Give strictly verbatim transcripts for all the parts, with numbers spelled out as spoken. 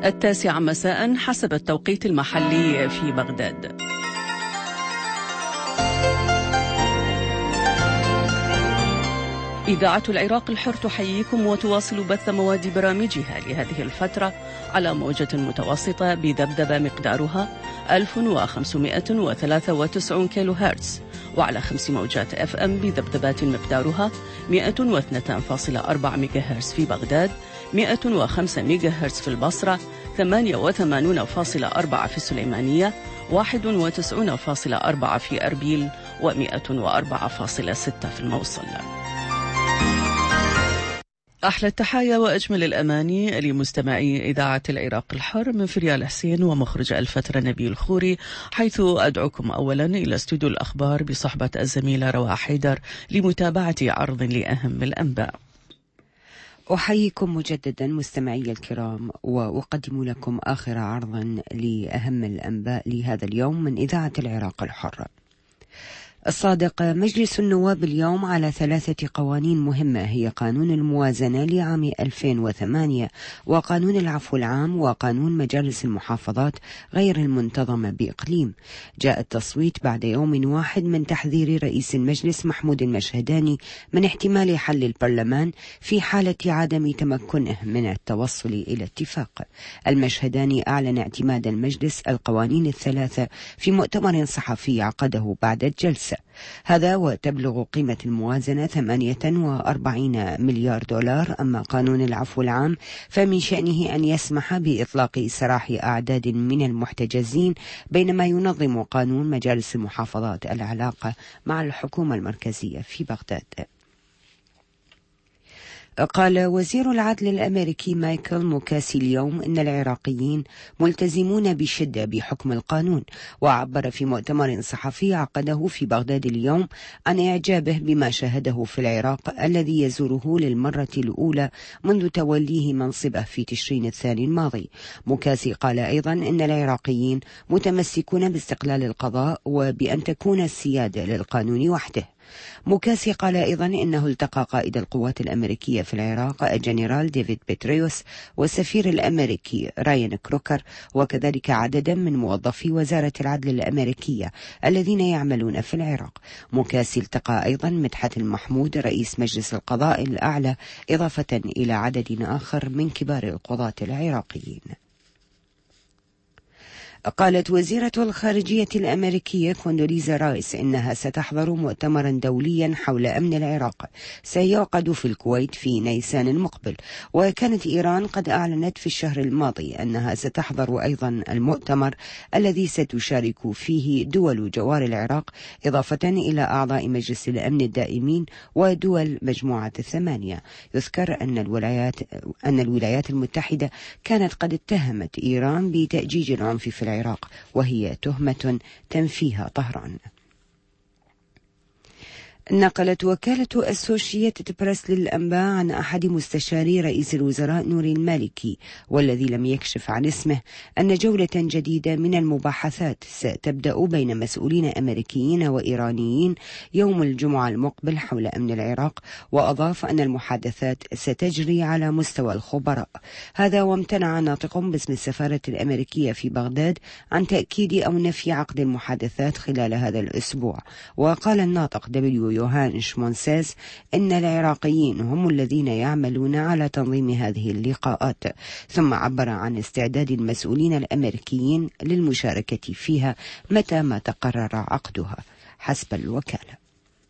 التاسعة مساء حسب التوقيت المحلي في بغداد. إذاعة العراق الحر تحييكم وتواصل بث مواد برامجها لهذه الفترة على موجة متوسطة بذبذبة مقدارها ألف وخمسمائة وثلاثة وتسعين كيلو هرتز، وعلى خمس موجات اف ام بذبذبات مقدارها مئة واثنين فاصلة أربعة ميجا هرتز في بغداد، مئة وخمسة ميجا هرتز في البصرة، ثمانية وثمانين فاصلة أربعة في السليمانية، واحد وتسعين فاصلة أربعة في أربيل، ومئة وأربعة فاصلة ستة في الموصل. أحلى التحايا وأجمل الأماني لمستمعي إذاعة العراق الحر من فريال حسين ومخرج الفترة نبيل خوري، حيث أدعوكم أولا إلى استوديو الأخبار بصحبة الزميلة روى حيدر لمتابعة عرض لأهم الأنباء. أحييكم مجددا مستمعي الكرام، وأقدم لكم آخر عرض لأهم الأنباء لهذا اليوم من إذاعة العراق الحر. الصادق مجلس النواب اليوم على ثلاثة قوانين مهمة، هي قانون الموازنة لعام ألفين وثمانية، وقانون العفو العام، وقانون مجالس المحافظات غير المنتظمة بإقليم. جاء التصويت بعد يوم واحد من تحذير رئيس المجلس محمود المشهداني من احتمال حل البرلمان في حالة عدم تمكنه من التوصل إلى اتفاق. المشهداني أعلن اعتماد المجلس القوانين الثلاثة في مؤتمر صحفي عقده بعد الجلسة. هذا وتبلغ قيمة الموازنة ثمانية وأربعين مليار دولار. أما قانون العفو العام فمن شأنه أن يسمح بإطلاق سراح أعداد من المحتجزين، بينما ينظم قانون مجالس المحافظات العلاقة مع الحكومة المركزية في بغداد. قال وزير العدل الأمريكي مايكل موكاسي اليوم إن العراقيين ملتزمون بشدة بحكم القانون، وعبر في مؤتمر صحفي عقده في بغداد اليوم عن إعجابه بما شاهده في العراق الذي يزوره للمرة الأولى منذ توليه منصبه في تشرين الثاني الماضي. موكاسي قال أيضا إن العراقيين متمسكون باستقلال القضاء وبأن تكون السيادة للقانون وحده. موكاسي قال أيضا إنه التقى قائد القوات الأمريكية في العراق الجنرال ديفيد بيتريوس والسفير الأمريكي رايان كروكر، وكذلك عددا من موظفي وزارة العدل الأمريكية الذين يعملون في العراق. موكاسي التقى أيضا مدحت المحمود رئيس مجلس القضاء الأعلى، إضافة إلى عدد آخر من كبار القضاة العراقيين. قالت وزيرة الخارجية الأمريكية كوندوليزا رايس إنها ستحضر مؤتمرا دوليا حول أمن العراق سيعقد في الكويت في نيسان المقبل. وكانت إيران قد أعلنت في الشهر الماضي أنها ستحضر أيضا المؤتمر الذي ستشارك فيه دول جوار العراق، إضافة إلى أعضاء مجلس الأمن الدائمين ودول مجموعة الثمانية. يذكر أن الولايات أن الولايات المتحدة كانت قد اتهمت إيران بتأجيج العنف في العراق، وهي تهمة تنفيها طهران. نقلت وكالة أسوشيتد بريس للأنباء عن أحد مستشاري رئيس الوزراء نوري المالكي، والذي لم يكشف عن اسمه، أن جولة جديدة من المباحثات ستبدأ بين مسؤولين أمريكيين وإيرانيين يوم الجمعة المقبل حول أمن العراق. وأضاف أن المحادثات ستجري على مستوى الخبراء. هذا وامتنع ناطق باسم السفارة الأمريكية في بغداد عن تأكيد أو نفي عقد المحادثات خلال هذا الأسبوع. وقال الناطق دبليو يوهان شمونسيز إن العراقيين هم الذين يعملون على تنظيم هذه اللقاءات، ثم عبر عن استعداد المسؤولين الأمريكيين للمشاركة فيها متى ما تقرر عقدها حسب الوكالة.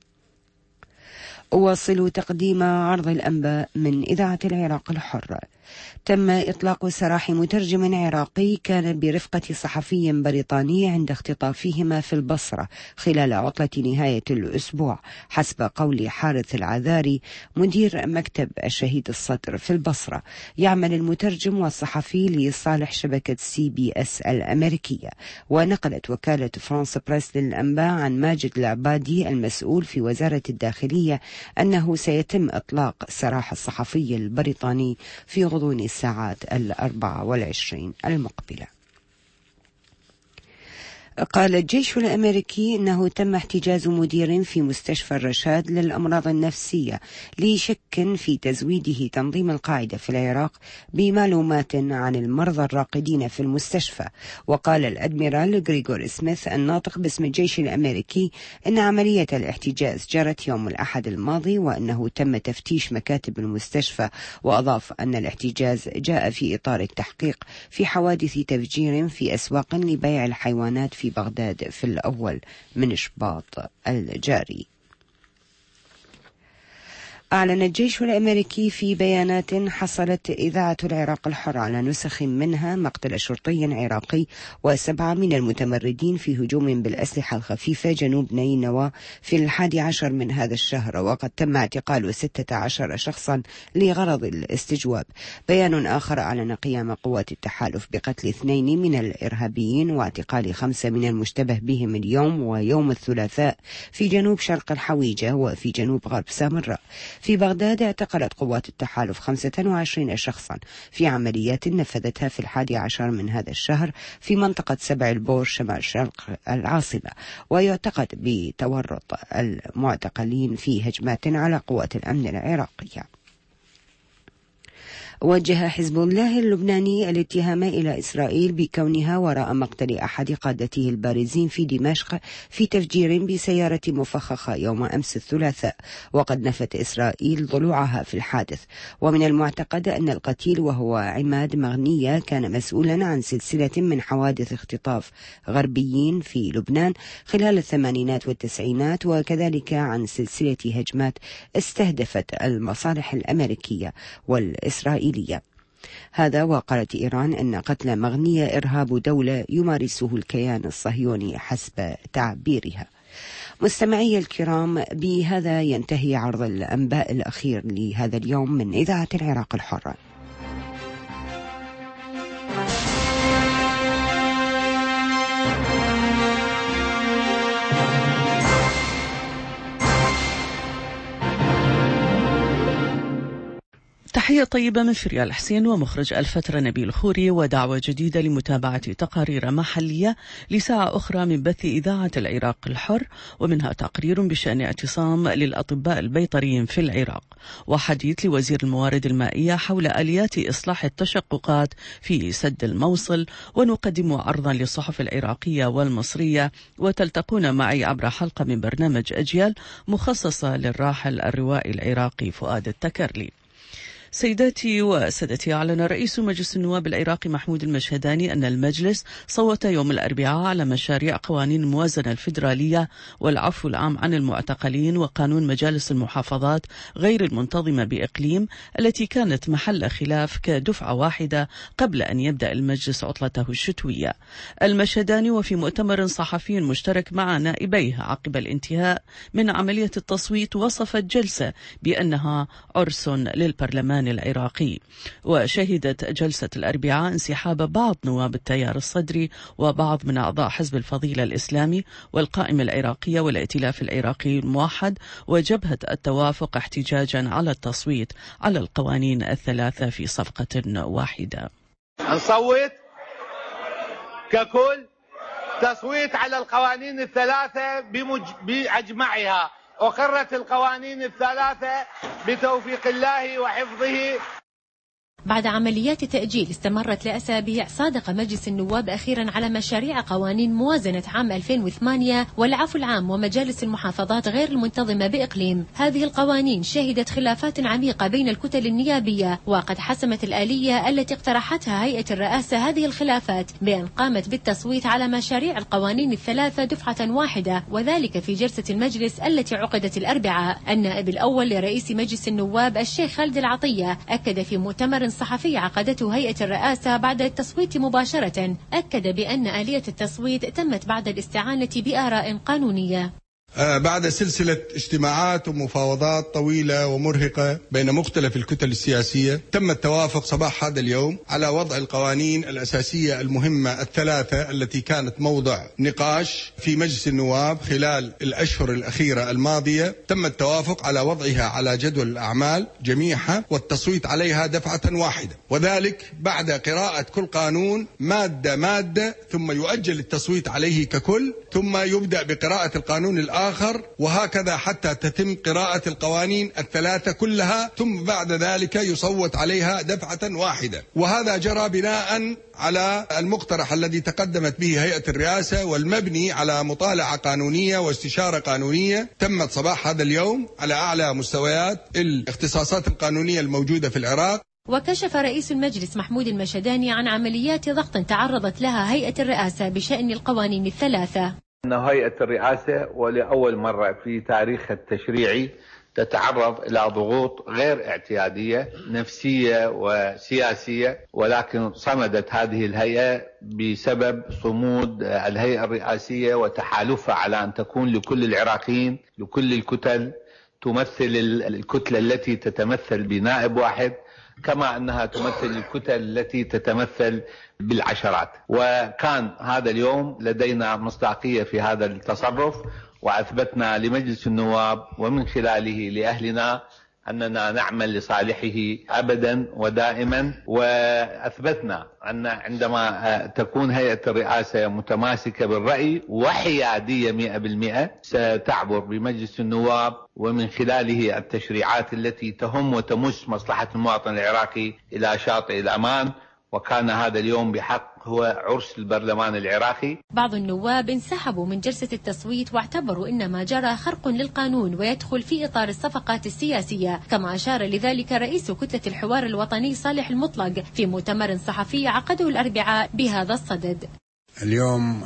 أواصل تقديم عرض الأنباء من إذاعة العراق الحر. تم إطلاق سراح مترجم عراقي كان برفقة صحفي بريطاني عند اختطافهما في البصرة خلال عطلة نهاية الأسبوع، حسب قول حارث العذاري مدير مكتب الشهيد الصدر في البصرة. يعمل المترجم والصحفي لصالح شبكة سي بي اس الأمريكية. ونقلت وكالة فرانس بريس للأنباء عن ماجد العبادي المسؤول في وزارة الداخلية أنه سيتم إطلاق سراح الصحفي البريطاني في غضون الساعات الأربع والعشرين المقبلة. قال الجيش الأمريكي أنه تم احتجاز مدير في مستشفى الرشاد للأمراض النفسية لشك في تزويده تنظيم القاعدة في العراق بمعلومات عن المرضى الراقدين في المستشفى. وقال الأدميرال غريغور سميث الناطق باسم الجيش الأمريكي أن عملية الاحتجاز جرت يوم الأحد الماضي وأنه تم تفتيش مكاتب المستشفى. وأضاف أن الاحتجاز جاء في إطار التحقيق في حوادث تفجير في أسواق لبيع الحيوانات في بغداد في الأول من شباط الجاري. أعلن الجيش الأمريكي في بيانات حصلت إذاعة العراق الحر على نسخ منها مقتل شرطي عراقي وسبعة من المتمردين في هجوم بالأسلحة الخفيفة جنوب نينوى في الحادي عشر من هذا الشهر، وقد تم اعتقال ستة عشر شخصا لغرض الاستجواب. بيان آخر أعلن قيام قوات التحالف بقتل اثنين من الإرهابيين واعتقال خمسة من المشتبه بهم اليوم ويوم الثلاثاء في جنوب شرق الحويجة وفي جنوب غرب سامراء. في بغداد اعتقلت قوات التحالف خمسة وعشرين شخصا في عمليات نفذتها في الحادي عشر من هذا الشهر في منطقة سبع البور شمال شرق العاصمة، ويعتقد بتورط المعتقلين في هجمات على قوات الأمن العراقية. وجه حزب الله اللبناني الاتهام إلى إسرائيل بكونها وراء مقتل أحد قادته البارزين في دمشق في تفجير بسيارة مفخخة يوم أمس الثلاثاء، وقد نفت إسرائيل ضلوعها في الحادث. ومن المعتقد أن القتيل وهو عماد مغنية كان مسؤولا عن سلسلة من حوادث اختطاف غربيين في لبنان خلال الثمانينات والتسعينات، وكذلك عن سلسلة هجمات استهدفت المصالح الأمريكية والإسرائيلية. هذا وقالت إيران أن قتل مغنية إرهاب دولة يمارسه الكيان الصهيوني حسب تعبيرها. مستمعي الكرام، بهذا ينتهي عرض الأنباء الأخير لهذا اليوم من إذاعة العراق الحرة. تحية طيبة من فريال حسين ومخرج الفترة نبيل خوري، ودعوة جديدة لمتابعة تقارير محلية لساعة أخرى من بث إذاعة العراق الحر، ومنها تقرير بشأن اعتصام للأطباء البيطريين في العراق، وحديث لوزير الموارد المائية حول آليات إصلاح التشققات في سد الموصل، ونقدم عرضا للصحف العراقية والمصرية، وتلتقون معي عبر حلقة من برنامج أجيال مخصصة للراحل الروائي العراقي فؤاد التكرلي. سيداتي وسادتي، أعلن رئيس مجلس النواب العراقي محمود المشهداني أن المجلس صوت يوم الأربعاء على مشاريع قوانين الموازنة الفيدرالية والعفو العام عن المعتقلين وقانون مجالس المحافظات غير المنتظمة بإقليم التي كانت محل خلاف كدفعة واحدة قبل أن يبدأ المجلس عطلته الشتوية. المشهداني وفي مؤتمر صحفي مشترك مع نائبيه عقب الانتهاء من عملية التصويت وصف الجلسة بأنها عرس للبرلمان العراقي. وشهدت جلسة الأربعاء انسحاب بعض نواب التيار الصدري وبعض من أعضاء حزب الفضيلة الإسلامي والقائمة العراقية والائتلاف العراقي الموحد وجبهة التوافق احتجاجا على التصويت على القوانين الثلاثة في صفقة واحدة. نصوت ككل تصويت على القوانين الثلاثة بمج... بأجمعها. أقرت القوانين الثلاثة بتوفيق الله وحفظه. بعد عمليات تأجيل استمرت لأسابيع، صادق مجلس النواب أخيرا على مشاريع قوانين موازنة عام ألفين وثمانية والعفو العام ومجالس المحافظات غير المنتظمة بإقليم. هذه القوانين شهدت خلافات عميقة بين الكتل النيابية، وقد حسمت الآلية التي اقترحتها هيئة الرئاسة هذه الخلافات بأن قامت بالتصويت على مشاريع القوانين الثلاثة دفعة واحدة، وذلك في جلسة المجلس التي عقدت الأربعاء. النائب الأول لرئيس مجلس النواب الشيخ خالد العطية أكد في مؤتمر صحفي عقدته هيئة الرئاسة بعد التصويت مباشرة، أكد بأن آلية التصويت تمت بعد الاستعانة بآراء قانونية. بعد سلسلة اجتماعات ومفاوضات طويلة ومرهقة بين مختلف الكتل السياسية، تم التوافق صباح هذا اليوم على وضع القوانين الأساسية المهمة الثلاثة التي كانت موضع نقاش في مجلس النواب خلال الأشهر الأخيرة الماضية. تم التوافق على وضعها على جدول الأعمال جميعها والتصويت عليها دفعة واحدة، وذلك بعد قراءة كل قانون مادة مادة، ثم يؤجل التصويت عليه ككل، ثم يبدأ بقراءة القانون الآخر، وهكذا حتى تتم قراءة القوانين الثلاثة كلها، ثم بعد ذلك يصوت عليها دفعة واحدة. وهذا جرى بناء على المقترح الذي تقدمت به هيئة الرئاسة والمبني على مطالعة قانونية واستشارة قانونية تمت صباح هذا اليوم على أعلى مستويات الاختصاصات القانونية الموجودة في العراق. وكشف رئيس المجلس محمود المشداني عن عمليات ضغط تعرضت لها هيئة الرئاسة بشأن القوانين الثلاثة. أن هيئة الرئاسة ولأول مرة في تاريخها التشريعي تتعرض إلى ضغوط غير اعتيادية نفسية وسياسية، ولكن صمدت هذه الهيئة بسبب صمود الهيئة الرئاسية وتحالفها على أن تكون لكل العراقيين، لكل الكتل، تمثل الكتلة التي تتمثل بنائب واحد، كما أنها تمثل الكتل التي تتمثل بالعشرات. وكان هذا اليوم لدينا مصداقية في هذا التصرف، وأثبتنا لمجلس النواب ومن خلاله لأهلنا أننا نعمل لصالحه أبدا ودائما. وأثبتنا أن عندما تكون هيئة الرئاسة متماسكة بالرأي وحيادية مئة بالمئة ستعبر بمجلس النواب ومن خلاله التشريعات التي تهم وتمس مصلحة المواطن العراقي إلى شاطئ الأمان. وكان هذا اليوم بحق هو عرس البرلمان العراقي. بعض النواب انسحبوا من جلسة التصويت واعتبروا إن ما جرى خرق للقانون ويدخل في إطار الصفقات السياسية، كما أشار لذلك رئيس كتلة الحوار الوطني صالح المطلق في مؤتمر صحفي عقده الأربعاء بهذا الصدد. اليوم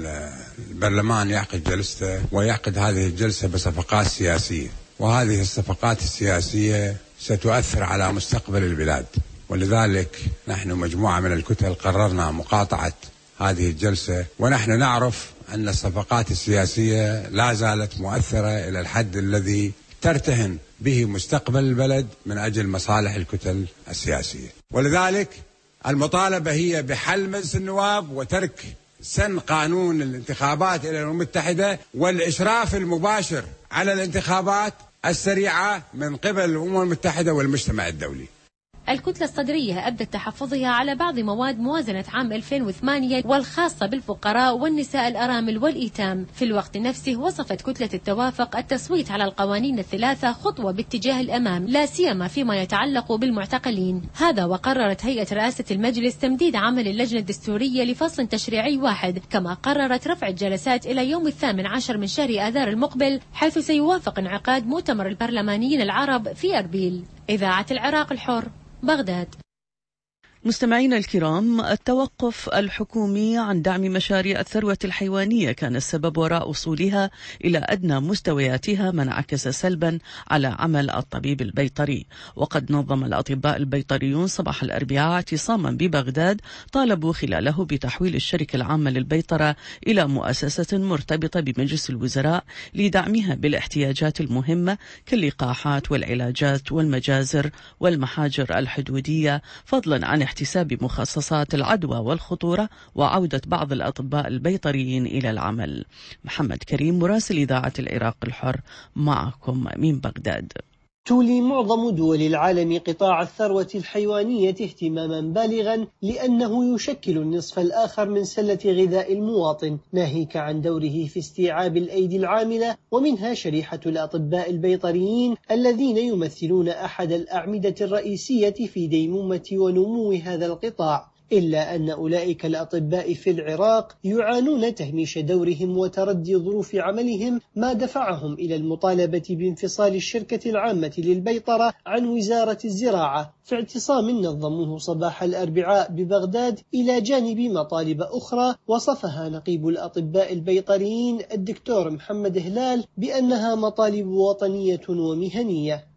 البرلمان يعقد جلسته، ويعقد هذه الجلسة بصفقات سياسية، وهذه الصفقات السياسية ستؤثر على مستقبل البلاد، ولذلك نحن مجموعة من الكتل قررنا مقاطعة هذه الجلسة. ونحن نعرف أن الصفقات السياسية لا زالت مؤثرة إلى الحد الذي ترتهن به مستقبل البلد من أجل مصالح الكتل السياسية، ولذلك المطالبة هي بحل مجلس النواب وترك سن قانون الانتخابات إلى الأمم المتحدة والإشراف المباشر على الانتخابات السريعة من قبل الأمم المتحدة والمجتمع الدولي. الكتلة الصدرية أبدت تحفظها على بعض مواد موازنة عام ألفين وثمانية والخاصة بالفقراء والنساء الأرامل والإيتام. في الوقت نفسه وصفت كتلة التوافق التصويت على القوانين الثلاثة خطوة باتجاه الأمام، لا سيما فيما يتعلق بالمعتقلين. هذا وقررت هيئة رئاسة المجلس تمديد عمل اللجنة الدستورية لفصل تشريعي واحد، كما قررت رفع الجلسات إلى يوم الثامن عشر من شهر آذار المقبل، حيث سيوافق انعقاد مؤتمر البرلمانيين العرب في أربيل. إذاعة العراق الحر، بغداد. مستمعينا الكرام، التوقف الحكومي عن دعم مشاريع الثروة الحيوانية كان السبب وراء وصولها إلى أدنى مستوياتها، ما انعكس سلبا على عمل الطبيب البيطري. وقد نظم الأطباء البيطريون صباح الأربعاء اعتصاما ببغداد طالبوا خلاله بتحويل الشركة العامة للبيطرة إلى مؤسسة مرتبطة بمجلس الوزراء لدعمها بالاحتياجات المهمة كاللقاحات والعلاجات والمجازر والمحاجر الحدودية، فضلا عن احتساب مخصصات العدوى والخطورة وعودة بعض الأطباء البيطريين إلى العمل. محمد كريم مراسل إذاعة العراق الحر معكم من بغداد. تولي معظم دول العالم قطاع الثروة الحيوانية اهتماما بالغا لأنه يشكل النصف الآخر من سلة غذاء المواطن، ناهيك عن دوره في استيعاب الأيدي العاملة، ومنها شريحة الأطباء البيطريين الذين يمثلون أحد الأعمدة الرئيسية في ديمومة ونمو هذا القطاع. إلا أن أولئك الأطباء في العراق يعانون تهميش دورهم وتردي ظروف عملهم، ما دفعهم إلى المطالبة بانفصال الشركة العامة للبيطرة عن وزارة الزراعة، في اعتصام نظموه صباح الأربعاء ببغداد، إلى جانب مطالب أخرى وصفها نقيب الأطباء البيطريين الدكتور محمد هلال بأنها مطالب وطنية ومهنية.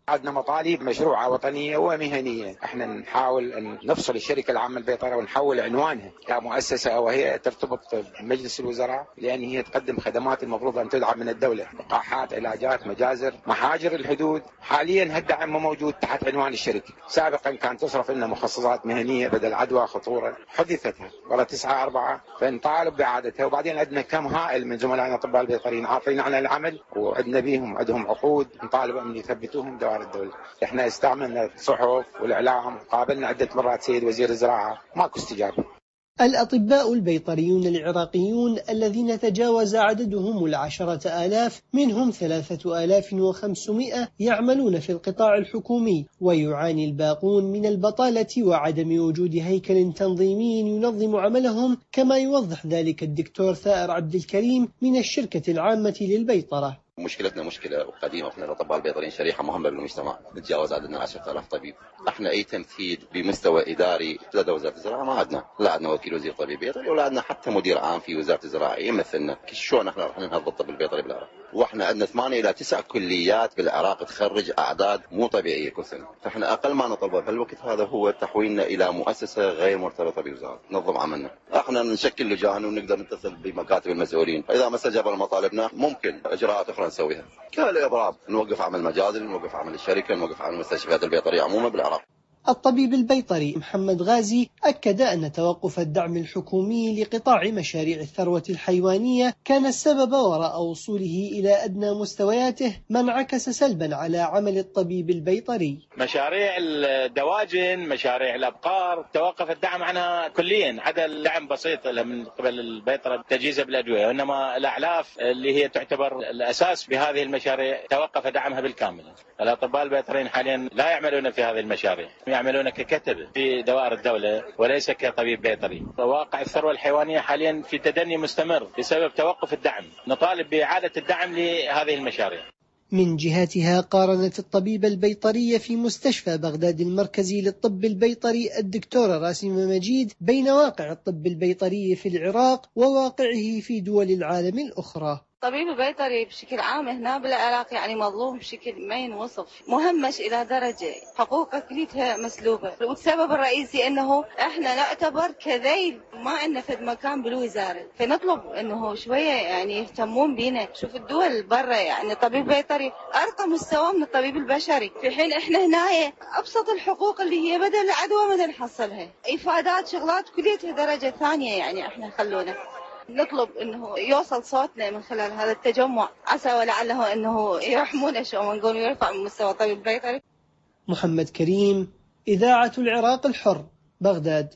عندنا مطالب مشروعة وطنية ومهنية، احنا نحاول ان نفصل الشركة العامة البيطرة ونحول عنوانها كمؤسسة او هي ترتبط بمجلس الوزراء، لان هي تقدم خدمات المفروض ان تدعم من الدولة، لقاحات، علاجات، مجازر، محاجر الحدود. حاليا هالدعم موجود تحت عنوان الشركة. سابقا كانت تصرف لنا مخصصات مهنية بدل عدوى خطورة، حذفتها والله تسعة أربعة، فنطالب بإعادتها. وبعدين عندنا كم هائل من زملائنا الأطباء البيطريين عاطلين عن العمل، وعندنا بيهم عندهم عقود، نطالب ان يثبتوهم دوائر الدولة. احنا استعملنا الصحف والاعلام، قابلنا عدة مرات سيد وزير الزراعة، ماكو استجابة. الأطباء البيطريون العراقيون الذين تجاوز عددهم العشرة آلاف، منهم ثلاثة آلاف وخمسمائة يعملون في القطاع الحكومي، ويعاني الباقون من البطالة وعدم وجود هيكل تنظيمي ينظم عملهم، كما يوضح ذلك الدكتور ثائر عبد الكريم من الشركة العامة للبيطرة. مشكلتنا مشكلة قديمة، احنا الأطباء البيطريين شريحة مهمة بالمجتمع، نتجاوز عددنا عشرة آلاف طبيب. احنا أي تمثيل بمستوى إداري لدى وزارة الزراعة ما عندنا، لا عندنا وكيل وزير طبيب بيطري ولا عندنا حتى مدير عام في وزارة الزراعة يمثلنا. شلون احنا راح ننهض بالطب البيطري بالعراق؟ واحنا عندنا ثمانية إلى تسع كليات بالعراق تخرج أعداد مو طبيعية كل سنة، فاحنا أقل ما نطلبه بهالوقت هذا هو تحويلنا إلى مؤسسة غير مرتبطة بوزارة نظم عملنا. احنا نشكل لجان ونقدر نتصل بمكاتب المسؤولين، فإذا ما استجابوا لمطالبنا ممكن إجراءات أخرى نسويها كالإضراب، نوقف عمل مجازر، نوقف عمل الشركة، نوقف عمل المستشفيات البيطرية عموما بالعراق. الطبيب البيطري محمد غازي أكد أن توقف الدعم الحكومي لقطاع مشاريع الثروة الحيوانية كان السبب وراء وصوله إلى أدنى مستوياته، ما انعكس سلبا على عمل الطبيب البيطري. مشاريع الدواجن، مشاريع الأبقار، توقف الدعم عنها كليا، عدا الدعم بسيط من قبل البيطرة تجهيزها بالأدوية، وإنما الأعلاف اللي هي تعتبر الأساس بهذه المشاريع توقف دعمها بالكامل. الأطباء البيطريين حاليا لا يعملون في هذه المشاريع، يعملون ككتب في دوائر الدولة وليس كطبيب بيطري. واقع الثروة الحيوانية حاليا في تدني مستمر بسبب توقف الدعم، نطالب بإعادة الدعم لهذه المشاريع. من جهتها قارنت الطبيب البيطري في مستشفى بغداد المركزي للطب البيطري الدكتورة راسمة مجيد بين واقع الطب البيطري في العراق وواقعه في دول العالم الأخرى. الطبيب البيطري بشكل عام هنا بالعراق يعني مظلوم بشكل ما ينوصف، مهمش إلى درجة حقوقه كليتها مسلوبة، والسبب الرئيسي أنه إحنا نعتبر كذيل ما عندنا في مكان بالوزارة، فنطلب أنه شوية يعني يهتمون بينا. شوف الدول برا يعني الطبيب البيطري أرقى مستوى من الطبيب البشري، في حين إحنا هنا أبسط الحقوق اللي هي بدل العدوى ما نحصلها، إفادات شغلات كليتها درجة ثانية، يعني إحنا خلونا نطلب انه يوصل صوتنا من خلال هذا التجمع، عسى ولعله انه يرحمونا شو ما نقول ويرفع من مستوى الطبيب البيطري. محمد كريم، إذاعة العراق الحر، بغداد.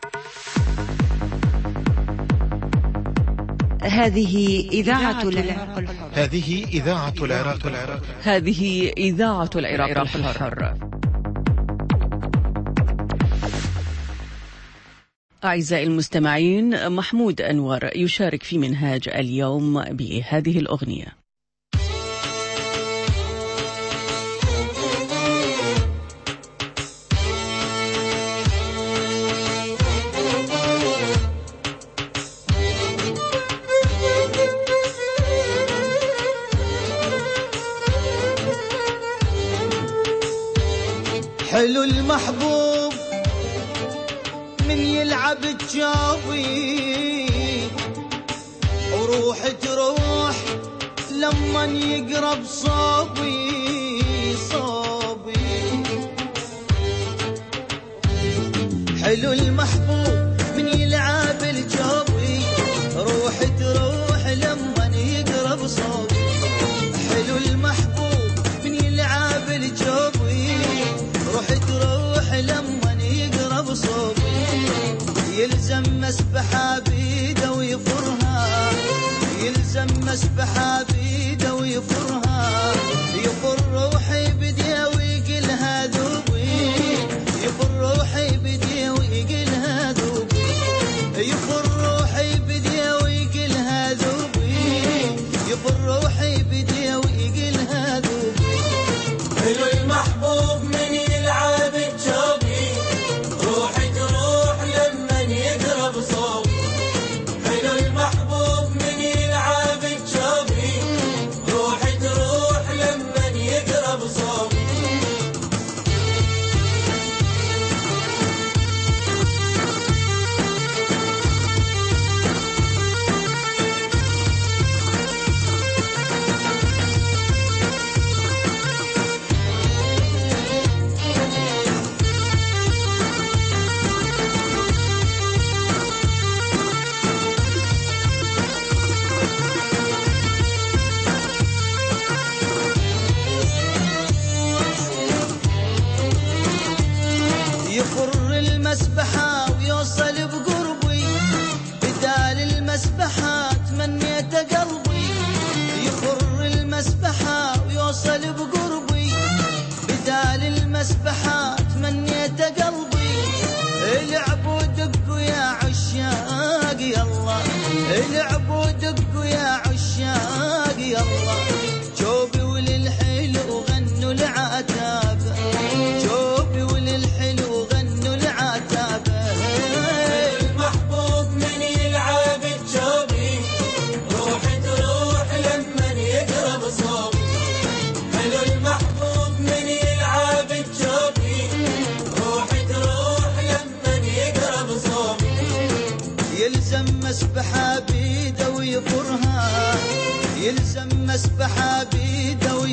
هذه إذاعة العراق الحر. هذه إذاعة العراق الحر. هذه إذاعة العراق الحر. أعزائي المستمعين، محمود أنور يشارك في منهاج اليوم بهذه الأغنية. حلو المحبوب من يلعب تجاوي، وروح تروح لما يقرب صوبي صوبي. حلو المحبوب من يلعب الجوي، روح تروح لما يقرب صوبي. حلو المحبوب من يلعب الجوي، روح تروح لما يقرب صوبي. يلزم مسبحة بيده ويفرها، يلزم مسبحة بيده ويفرها. يفر روحي بديه ويقلها ذوبي، يفر روحي بديه ويقلها ذوبي. يفر روحي بديه ويقلها ذوبي، يفر روحي بديه ويقلها ذوبي. حلو المحبوب من يلعب الجوبي، روح تروح لما يقرب صوب. حلو المحبوب من يلعب الجوبي، روح تروح لما يقرب صوب.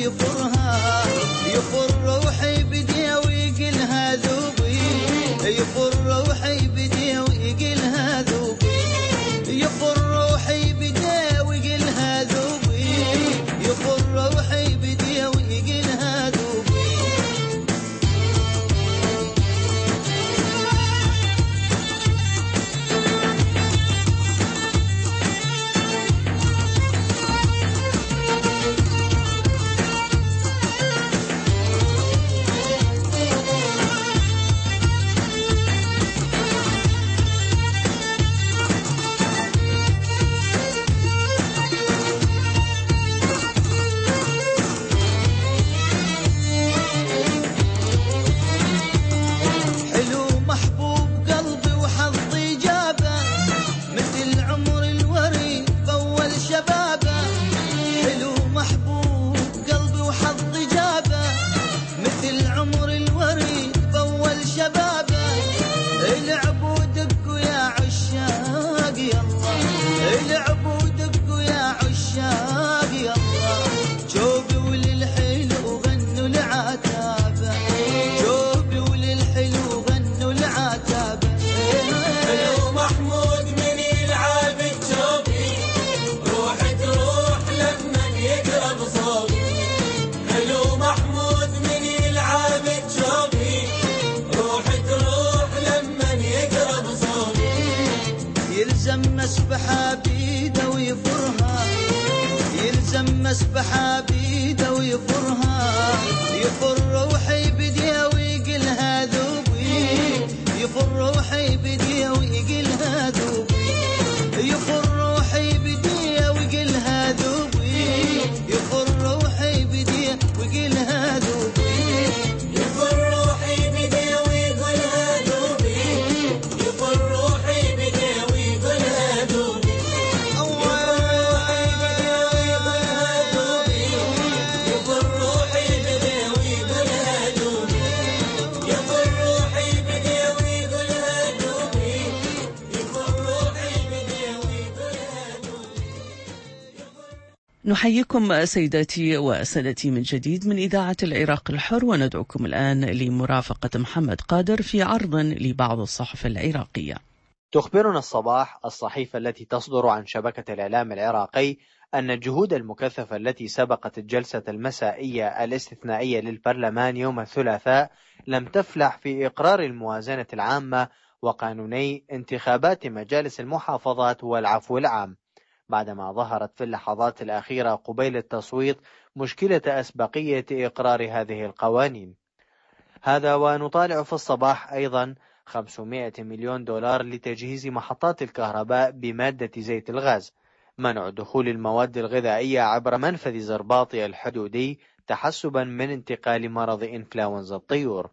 ويفرها، يفر روحي بديه ويقلها ذوبي، يفر روحي بديه ويقلها ذوبي، يفر روحي بديه ويقلها ذوبي، يفر روحي بديه ويقلها ذوبي. مسبحة بيده ويفرها، يلزم مسبحة بيده ويفرها، يفر روحي بديه ويقلها ذوبي، يفر روحي بديه ويقلها ذوبي، يفر روحي بديه ويقلها ذوبي، يفر روحي بديه ويقلها ذوبي، يفر روحي بديه ويقلها ذوبي، يفر روحي بديه ويقلها ذوبي. نحييكم سيداتي وسادتي من جديد من إذاعة العراق الحر، وندعوكم الآن لمرافقة محمد قادر في عرض لبعض الصحف العراقية. تخبرنا الصباح الصحيفة التي تصدر عن شبكة الإعلام العراقي أن الجهود المكثفة التي سبقت الجلسة المسائية الاستثنائية للبرلمان يوم الثلاثاء لم تفلح في إقرار الموازنة العامة وقانوني انتخابات مجالس المحافظات والعفو العام، بعدما ظهرت في اللحظات الأخيرة قبيل التصويت مشكلة أسبقية إقرار هذه القوانين. هذا ونطالع في الصباح أيضا خمسمائة مليون دولار لتجهيز محطات الكهرباء بمادة زيت الغاز، منع دخول المواد الغذائية عبر منفذ زرباطي الحدودي تحسبا من انتقال مرض إنفلونزا الطيور.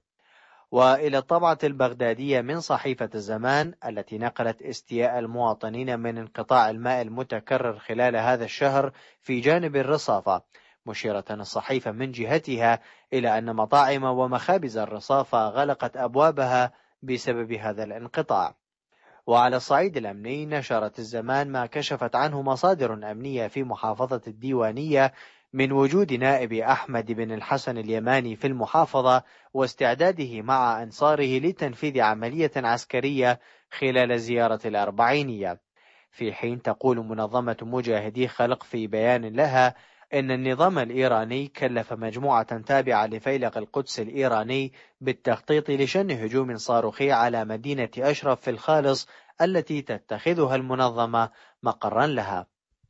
وإلى الطبعة البغدادية من صحيفة الزمان التي نقلت استياء المواطنين من انقطاع الماء المتكرر خلال هذا الشهر في جانب الرصافة، مشيرة الصحيفة من جهتها إلى أن مطاعم ومخابز الرصافة غلقت أبوابها بسبب هذا الانقطاع. وعلى الصعيد الأمني نشرت الزمان ما كشفت عنه مصادر أمنية في محافظة الديوانية من وجود نائب أحمد بن الحسن اليماني في المحافظة واستعداده مع أنصاره لتنفيذ عملية عسكرية خلال زيارة الأربعينية، في حين تقول منظمة مجاهدي خلق في بيان لها إن النظام الإيراني كلف مجموعة تابعة لفيلق القدس الإيراني بالتخطيط لشن هجوم صاروخي على مدينة أشرف في الخالص التي تتخذها المنظمة مقرا لها.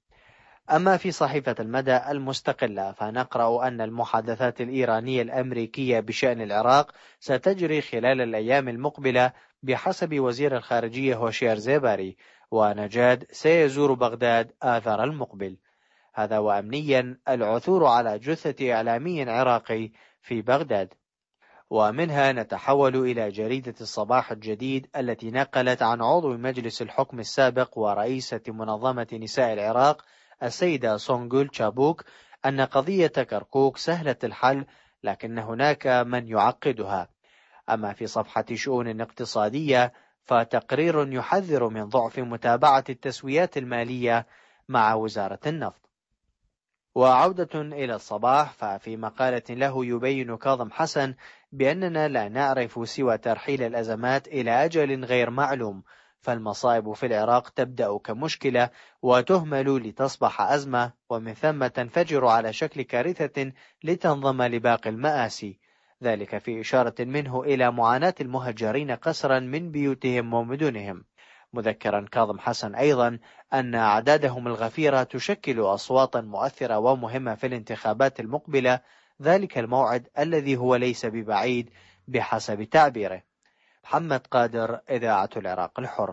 أما في صحيفة المدى المستقلة فنقرأ أن المحادثات الإيرانية الأمريكية بشأن العراق ستجري خلال الأيام المقبلة بحسب وزير الخارجية هوشيار زيباري، ونجاد سيزور بغداد آذار المقبل. هذا وأمنيا العثور على جثة إعلامي عراقي في بغداد. ومنها نتحول إلى جريدة الصباح الجديد التي نقلت عن عضو مجلس الحكم السابق ورئيسة منظمة نساء العراق السيدة سونغول تشابوك أن قضية كركوك سهلة الحل لكن هناك من يعقدها. أما في صفحة شؤون اقتصادية فتقرير يحذر من ضعف متابعة التسويات المالية مع وزارة النفط. وعودة إلى الصباح، ففي مقالة له يبين كاظم حسن بأننا لا نعرف سوى ترحيل الأزمات إلى أجل غير معلوم، فالمصائب في العراق تبدأ كمشكلة وتهمل لتصبح أزمة، ومن ثم تنفجر على شكل كارثة لتنضم لباقي المآسي، ذلك في إشارة منه إلى معاناة المهجرين قسرا من بيوتهم ومدنهم، مذكرا كاظم حسن أيضا أن أعدادهم الغفيرة تشكل أصواتا مؤثرة ومهمة في الانتخابات المقبلة، ذلك الموعد الذي هو ليس ببعيد بحسب تعبيره. محمد قادر، إذاعة العراق الحر.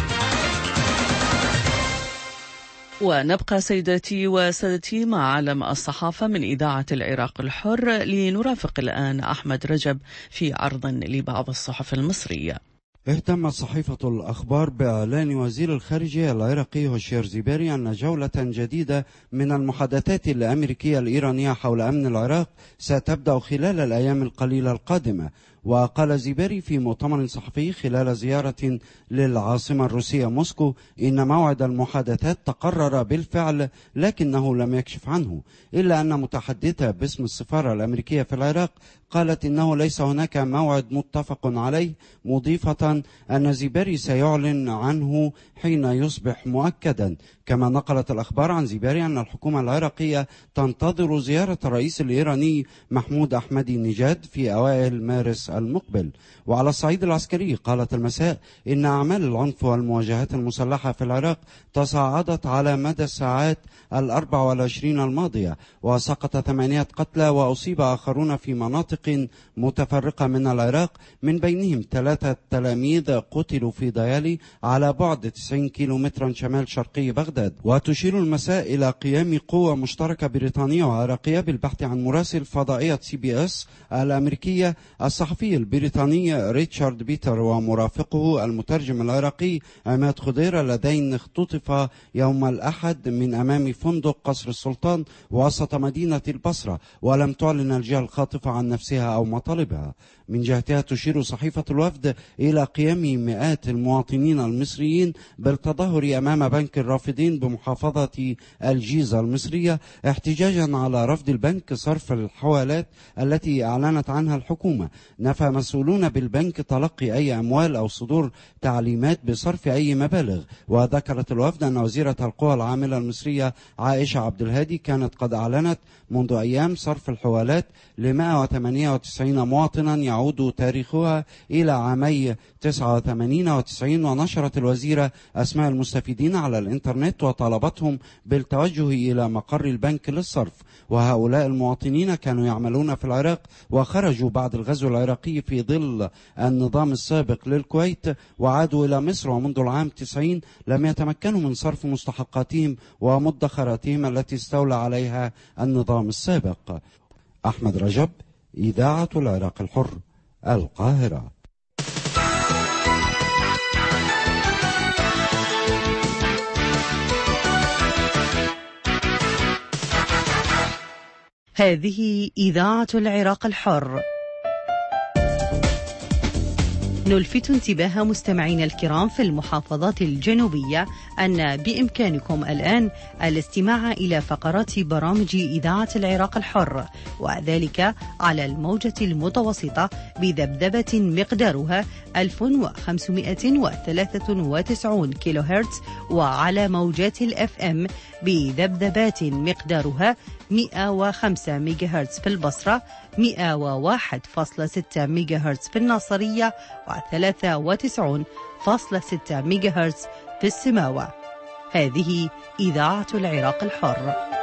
ونبقى سيداتي وسادتي مع عالم الصحافة من إذاعة العراق الحر، لنرافق الآن أحمد رجب في عرض لبعض الصحف المصرية. اهتمت صحيفة الأخبار بإعلان وزير الخارجية العراقي هوشير زيبيري أن جولة جديدة من المحادثات الأمريكية الإيرانية حول أمن العراق ستبدأ خلال الأيام القليلة القادمة. وقال زيبيري في مؤتمر صحفي خلال زيارة للعاصمة الروسية موسكو إن موعد المحادثات تقرر بالفعل، لكنه لم يكشف عنه، إلا أن متحدثة باسم السفارة الأمريكية في العراق قالت إنه ليس هناك موعد متفق عليه، مضيفة أن زيبيري سيعلن عنه حين يصبح مؤكدا. كما نقلت الأخبار عن زيبيري أن الحكومة العراقية تنتظر زيارة الرئيس الإيراني محمود أحمدي نيجاد في أوائل مارس المقبل. وعلى الصعيد العسكري قالت المساء إن أعمال العنف والمواجهات المسلحة في العراق تصاعدت على مدى الساعات الأربع والعشرين الماضية، وسقط ثمانية قتلى وأصيب آخرون في مناطق متفرقة من العراق، من بينهم ثلاثة تلاميذ قتلوا في ديالي على بعد تسعين كيلومترا شمال شرقي بغداد. وتشير المساء إلى قيام قوة مشتركة بريطانية وعراقية بالبحث عن مراسل فضائية سي بي اس الأمريكية الصحفي البريطاني ريتشارد بيتر ومرافقه المترجم العراقي عماد خضير، اللذين اختطفا يوم الأحد من أمام فندق قصر السلطان وسط مدينة البصرة، ولم تعلن الجهة الخاطفة عن نفسها أو مطالبها. من جهتها تشير صحيفة الوفد إلى قيام مئات المواطنين المصريين بالتظاهر أمام بنك الرافدين بمحافظة الجيزة المصرية احتجاجا على رفض البنك صرف الحوالات التي أعلنت عنها الحكومة. نفى مسؤولون بالبنك تلقي أي أموال أو صدور تعليمات بصرف أي مبالغ. وذكرت الوفد أن وزيرة القوى العاملة المصرية عائشة عبد الهادي كانت قد أعلنت منذ أيام صرف الحوالات ل مئة وثمانية وتسعين مواطنا يعود تاريخها إلى عامي تسعة وثمانين وتسعين، ونشرت الوزيرة أسماء المستفيدين على الإنترنت وطلبتهم بالتوجه إلى مقر البنك للصرف. وهؤلاء المواطنين كانوا يعملون في العراق وخرجوا بعد الغزو العراقي في ظل النظام السابق للكويت وعادوا إلى مصر، ومنذ العام تسعين لم يتمكنوا من صرف مستحقاتهم ومدخراتهم التي استولى عليها النظام السابق. أحمد رجب، إذاعة العراق الحر، القاهرة. هذه إذاعة العراق الحر. نلفت انتباه مستمعينا الكرام في المحافظات الجنوبية أن بإمكانكم الآن الاستماع إلى فقرات برامج إذاعة العراق الحر، وذلك على الموجة المتوسطة بذبذبة مقدارها ألف وخمسمئة وثلاثة وتسعين كيلو هرتز، وعلى موجات الأف أم بذبذبات مقدارها مئة وخمسة ميجا هرتز في البصرة، مئة وواحد فاصلة ستة ميجا هرتز في الناصرية، وثلاثة وتسعين فاصلة ستة ميجا هرتز في السماوة. هذه إذاعة العراق الحر.